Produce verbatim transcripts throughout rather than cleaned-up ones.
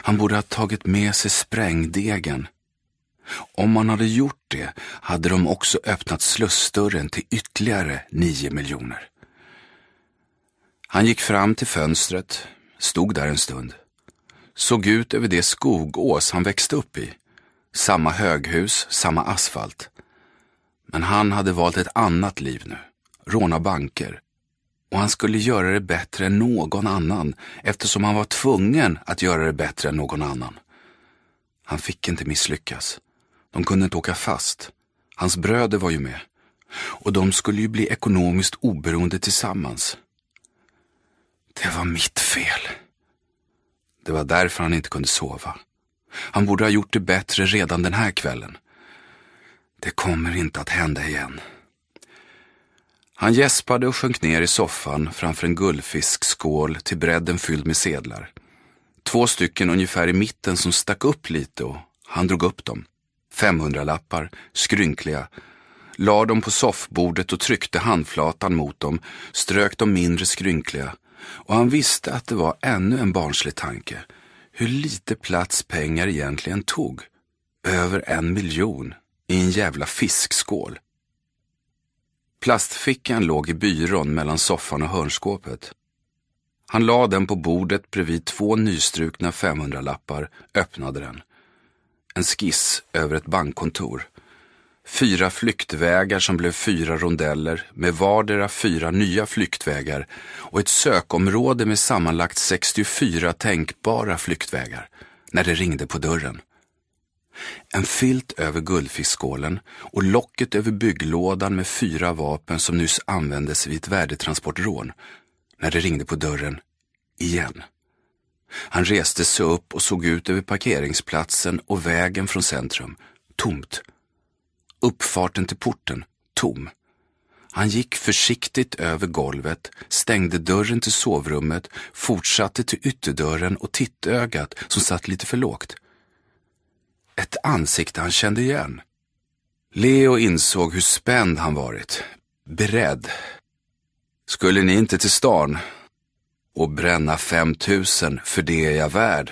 Han borde ha tagit med sig sprängdegen. Om man hade gjort det hade de också öppnat slussdörren till ytterligare nio miljoner. Han gick fram till fönstret, stod där en stund. Såg ut över det skogås han växte upp i. Samma höghus, samma asfalt. Men han hade valt ett annat liv nu. Råna banker. Och han skulle göra det bättre än någon annan eftersom han var tvungen att göra det bättre än någon annan. Han fick inte misslyckas. De kunde inte åka fast. Hans bröder var ju med. Och de skulle ju bli ekonomiskt oberoende tillsammans. Det var mitt fel. Det var därför han inte kunde sova. Han borde ha gjort det bättre redan den här kvällen. Det kommer inte att hända igen. Han gäspade och sjönk ner i soffan framför en guldfiskskål till bredden fylld med sedlar. Två stycken ungefär i mitten som stack upp lite och han drog upp dem. femhundralappar, skrynkliga. La dem på soffbordet och tryckte handflatan mot dem, strök de mindre skrynkliga. Och han visste att det var ännu en barnslig tanke. Hur lite plats pengar egentligen tog. Över en miljon i en jävla fiskskål. Plastfickan låg i byrån mellan soffan och hörnskåpet. Han la den på bordet bredvid två nystrukna femhundralappar, öppnade den. En skiss över ett bankkontor. Fyra flyktvägar som blev fyra rondeller med vardera fyra nya flyktvägar och ett sökområde med sammanlagt sextiofyra tänkbara flyktvägar när det ringde på dörren. En filt över guldfiskskålen och locket över bygglådan med fyra vapen som nyss användes vid ett värdetransportrån när det ringde på dörren igen. Han reste sig upp och såg ut över parkeringsplatsen och vägen från centrum. Tomt. Uppfarten till porten. Tom. Han gick försiktigt över golvet, stängde dörren till sovrummet, fortsatte till ytterdörren och tittögat som satt lite för lågt. Ett ansikte han kände igen. Leo insåg hur spänd han varit. Beredd. Skulle ni inte till stan och bränna femtusen för det är jag värd?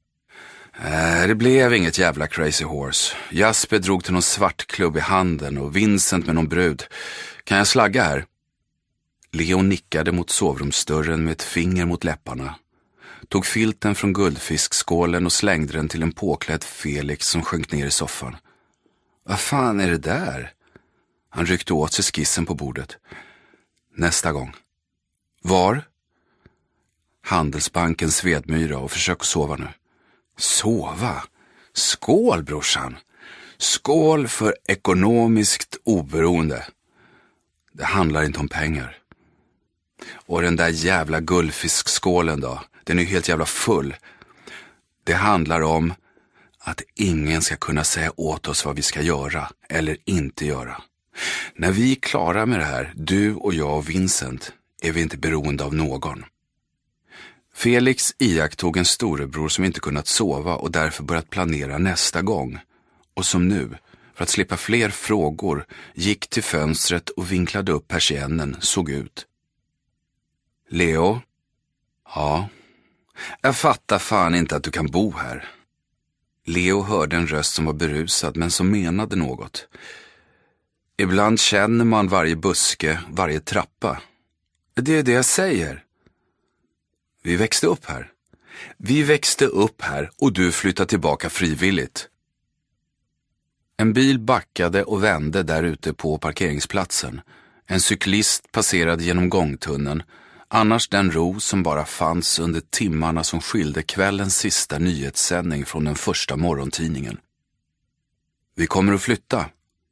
Äh, det blev inget jävla crazy horse. Jasper drog till någon svartklubb i handen och Vincent med någon brud. Kan jag slagga här? Leo nickade mot sovrumsdörren med ett finger mot läpparna. Tog filten från guldfiskskålen och slängde den till en påklädd Felix som sjönk ner i soffan. Vad fan är det där? Han ryckte åt sig skissen på bordet. Nästa gång. Var? Handelsbanken Svedmyra och försök sova nu. Sova? Skål brorsan. Skål för ekonomiskt oberoende. Det handlar inte om pengar. Och den där jävla guldfiskskålen då. Den är helt jävla full. Det handlar om att ingen ska kunna säga åt oss vad vi ska göra eller inte göra. När vi är klara med det här, du och jag och Vincent, är vi inte beroende av någon. Felix iakttog en storebror som inte kunnat sova och därför börjat planera nästa gång. Och som nu, för att slippa fler frågor, gick till fönstret och vinklade upp persiennen, såg ut. Leo? Ja. Jag fattar fan inte att du kan bo här. Leo hörde en röst som var berusad men som menade något. Ibland känner man varje buske, varje trappa. Det är det jag säger. Vi växte upp här. Vi växte upp här och du flyttade tillbaka frivilligt. En bil backade och vände där ute på parkeringsplatsen. En cyklist passerade genom gångtunneln. Annars den ro som bara fanns under timmarna som skilde kvällens sista nyhetssändning från den första morgontidningen. Vi kommer att flytta.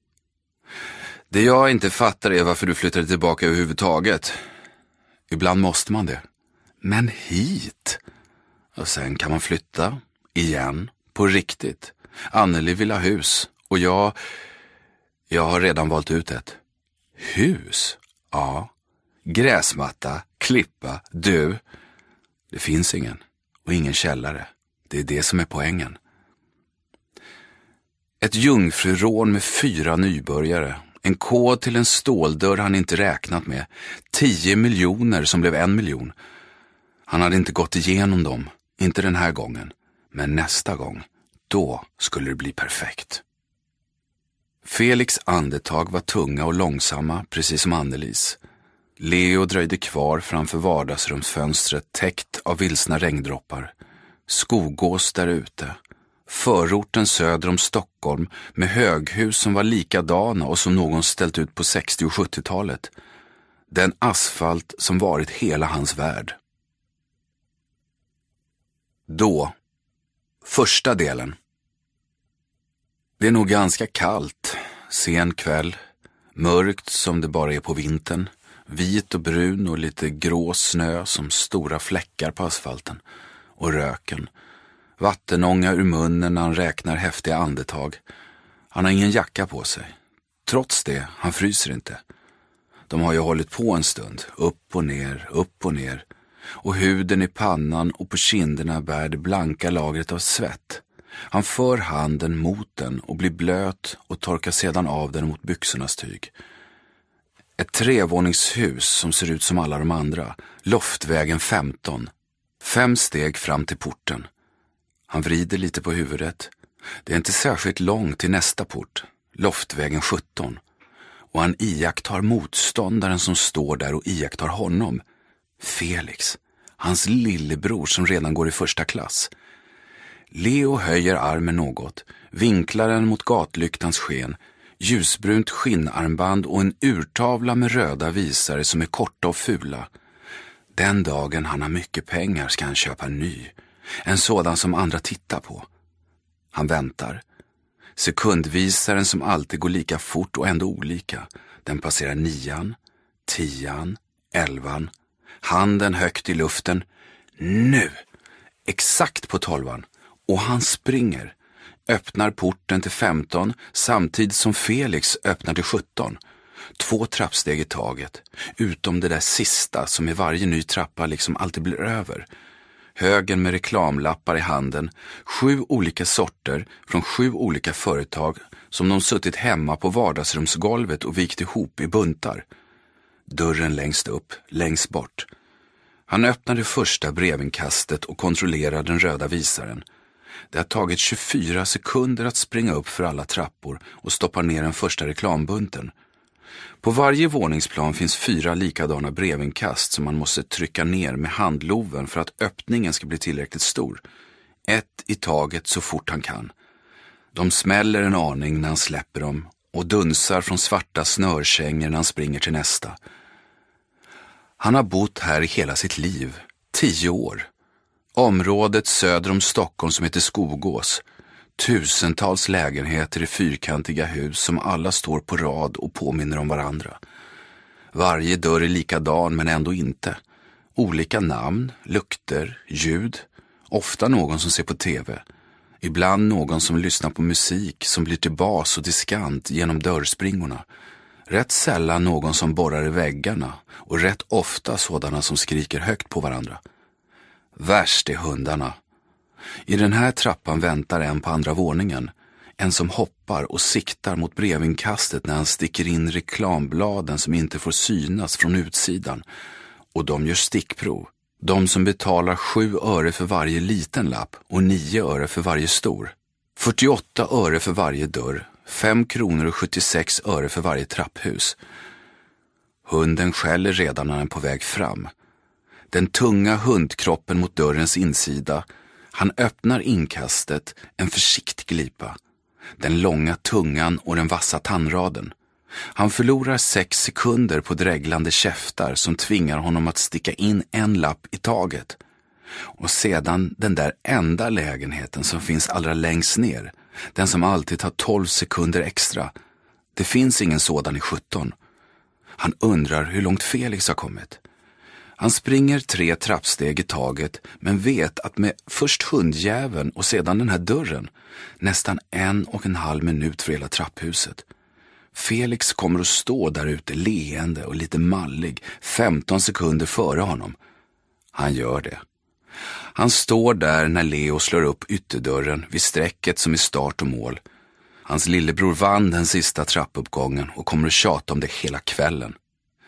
Det jag inte fattar är varför du flyttade tillbaka överhuvudtaget. Ibland måste man det. Men hit. Och sen kan man flytta. Igen. På riktigt. Anneli vill ha hus. Och jag... Jag har redan valt ut ett. Hus? Ja. Gräsmatta, klippa, du. Det finns ingen. Och ingen källare. Det är det som är poängen. Ett jungfrurån med fyra nybörjare. En kod till en ståldörr han inte räknat med. Tio miljoner som blev en miljon. Han hade inte gått igenom dem. Inte den här gången. Men nästa gång, då skulle det bli perfekt. Felix andetag var tunga och långsamma, precis som Annelis. Leo dröjde kvar framför vardagsrumsfönstret täckt av vilsna regndroppar. Skogås där ute. Förorten söder om Stockholm med höghus som var likadana och som någon ställt ut på sextio- och sjuttiotalet. Den asfalt som varit hela hans värld. Då. Första delen. Det är nog ganska kallt. Sen kväll. Mörkt som det bara är på vintern. Vit och brun och lite grå snö som stora fläckar på asfalten. Och röken. Vattenånga ur munnen när han räknar häftiga andetag. Han har ingen jacka på sig. Trots det, han fryser inte. De har ju hållit på en stund. Upp och ner, upp och ner. Och huden i pannan och på kinderna bär det blanka lagret av svett. Han för handen mot den och blir blöt och torkar sedan av den mot byxornas tyg. Ett trevåningshus som ser ut som alla de andra. Loftvägen femton. Fem steg fram till porten. Han vrider lite på huvudet. Det är inte särskilt långt till nästa port. Loftvägen sjutton. Och han iakttar motståndaren som står där och iakttar honom. Felix. Hans lillebror som redan går i första klass. Leo höjer armen något. Vinklar den mot gatlyktans sken. Ljusbrunt skinnarmband och en urtavla med röda visare som är korta och fula. Den dagen han har mycket pengar ska han köpa en ny. En sådan som andra tittar på. Han väntar. Sekundvisaren som alltid går lika fort och ändå olika. Den passerar nian, tian, elvan. Handen högt i luften. Nu! Exakt på tolvan. Och han springer. Öppnar porten till femton samtidigt som Felix öppnar till sjutton. Två trappsteg i taget. Utom det där sista som i varje ny trappa liksom alltid blir över. Högen med reklamlappar i handen. Sju olika sorter från sju olika företag som de suttit hemma på vardagsrumsgolvet och vikt ihop i buntar. Dörren längst upp, längst bort. Han öppnar det första brevinkastet och kontrollerar den röda visaren. Det har tagit tjugofyra sekunder att springa upp för alla trappor och stoppa ner den första reklambunten. På varje våningsplan finns fyra likadana brevinkast som man måste trycka ner med handloven för att öppningen ska bli tillräckligt stor. Ett i taget så fort han kan. De smäller en aning när han släpper dem och dunsar från svarta snörkängor när han springer till nästa. Han har bott här i hela sitt liv, tio år. Området söder om Stockholm som heter Skogås. Tusentals lägenheter i fyrkantiga hus som alla står på rad och påminner om varandra. Varje dörr är likadan men ändå inte. Olika namn, lukter, ljud. Ofta någon som ser på tv. Ibland någon som lyssnar på musik som blir till bas och diskant genom dörrspringorna. Rätt sällan någon som borrar i väggarna och rätt ofta sådana som skriker högt på varandra. Värst är hundarna. I den här trappan väntar en på andra våningen. En som hoppar och siktar mot brevinkastet när han sticker in reklambladen som inte får synas från utsidan. Och de gör stickprov. De som betalar sju öre för varje liten lapp och nio öre för varje stor. fyrtioåtta öre för varje dörr. fem kronor och sjuttiosex öre för varje trapphus. Hunden skäller redan när han är på väg fram. Den tunga hundkroppen mot dörrens insida. Han öppnar inkastet, en försiktig glipa. Den långa tungan och den vassa tandraden. Han förlorar sex sekunder på dreglande käftar som tvingar honom att sticka in en lapp i taget. Och sedan den där enda lägenheten som finns allra längst ner. Den som alltid tar tolv sekunder extra. Det finns ingen sådan i sjutton. Han undrar hur långt Felix har kommit. Han springer tre trappsteg i taget men vet att med först hundjäveln och sedan den här dörren nästan en och en halv minut för hela trapphuset. Felix kommer att stå där ute leende och lite mallig femton sekunder före honom. Han gör det. Han står där när Leo slår upp ytterdörren vid strecket som är start och mål. Hans lillebror vann den sista trappuppgången och kommer att tjata om det hela kvällen.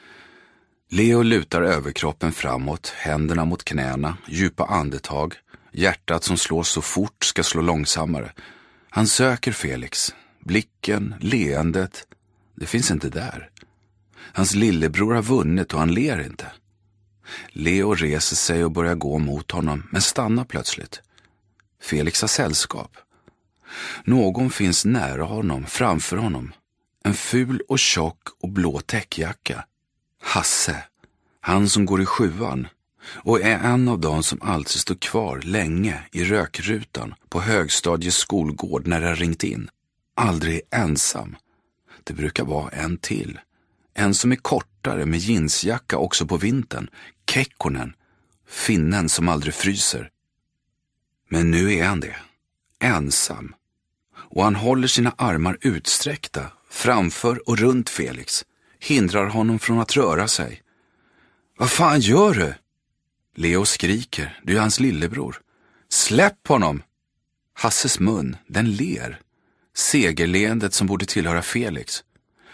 Leo lutar överkroppen framåt, händerna mot knäna, djupa andetag, Hjärtat som slår så fort ska slå långsammare. Han söker Felix. Blicken, leendet, det finns inte där. Hans lillebror har vunnit och han ler inte. Leo reser sig och börjar gå mot honom, men stannar plötsligt. Felix har sällskap. Någon finns nära honom, framför honom. En ful och tjock och blå täckjacka. Hasse, han som går i sjuan och är en av dem som alltid står kvar länge i rökrutan på högstadiets skolgård när det har ringt in. Aldrig ensam. Det brukar vara en till. En som är kortare med jeansjacka också på vintern. Kekkonen. Finnen som aldrig fryser. Men nu är han det. Ensam. Och han håller sina armar utsträckta framför och runt Felix. Hindrar honom från att röra sig. Vad fan gör du? Leo skriker. Du är hans lillebror. Släpp honom! Hasses mun, den ler. Segerleendet som borde tillhöra Felix.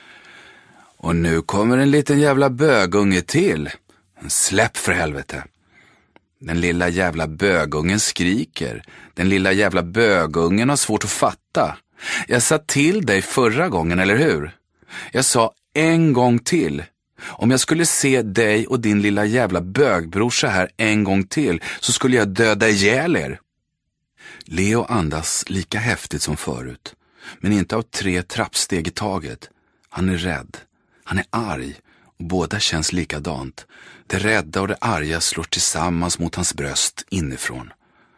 Och nu kommer en liten jävla bögunge till. Släpp för helvete. Den lilla jävla bögungen skriker. Den lilla jävla bögungen har svårt att fatta. Jag sa till dig förra gången, eller hur? Jag sa en gång till. Om jag skulle se dig och din lilla jävla bögbrorsa här en gång till så skulle jag döda ihjäl er. Leo andas lika häftigt som förut. Men inte av tre trappsteg i taget. Han är rädd. Han är arg. Och båda känns likadant. Det rädda och det arga slår tillsammans mot hans bröst inifrån.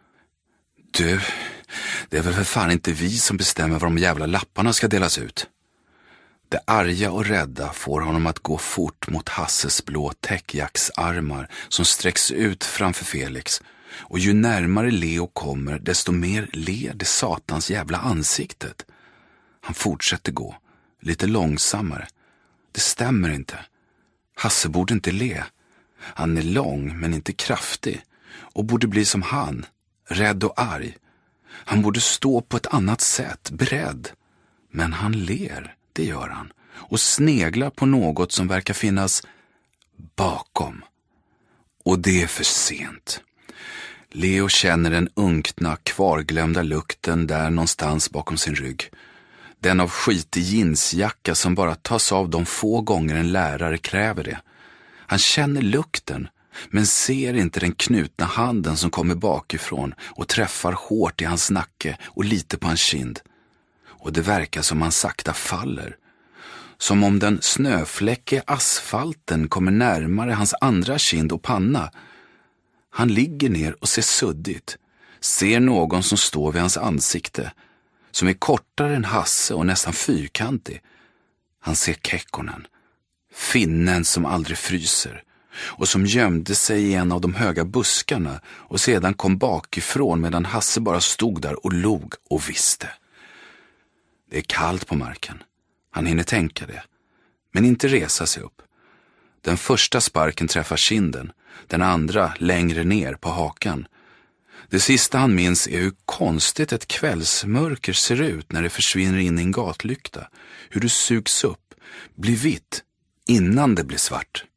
Du, det är väl för fan inte vi som bestämmer var de jävla lapparna ska delas ut. Det arga och rädda får honom att gå fort mot Hasses blå täckjacksarmar som sträcks ut framför Felix. Och ju närmare Leo kommer, desto mer ler det satans jävla ansiktet. Han fortsätter gå, lite långsammare. Det stämmer inte. Hasse borde inte le. Han är lång men inte kraftig och borde bli som han, rädd och arg. Han borde stå på ett annat sätt, beredd. Men han ler, det gör han, och sneglar på något som verkar finnas bakom. Och det är för sent. Leo känner den unkna, kvarglömda lukten där någonstans bakom sin rygg. Den av skitig jeansjacka som bara tas av de få gånger en lärare kräver det. Han känner lukten, men ser inte den knutna handen som kommer bakifrån och träffar hårt i hans nacke och lite på hans kind. Och det verkar som han sakta faller. Som om den snöfläckiga asfalten kommer närmare hans andra kind och panna. Han ligger ner och ser suddigt. Ser någon som står vid hans ansikte. Som är kortare än Hasse och nästan fyrkantig. Han ser Kekkonen. Finnen som aldrig fryser. Och som gömde sig i en av de höga buskarna. Och sedan kom bakifrån medan Hasse bara stod där och log och visste. Det är kallt på marken. Han hinner tänka det. Men inte resa sig upp. Den första sparken träffar kinden. Den andra längre ner på hakan. Det sista han minns är hur konstigt ett kvällsmörker ser ut när det försvinner in i en gatlykta. Hur det sugs upp, blir vitt, innan det blir svart.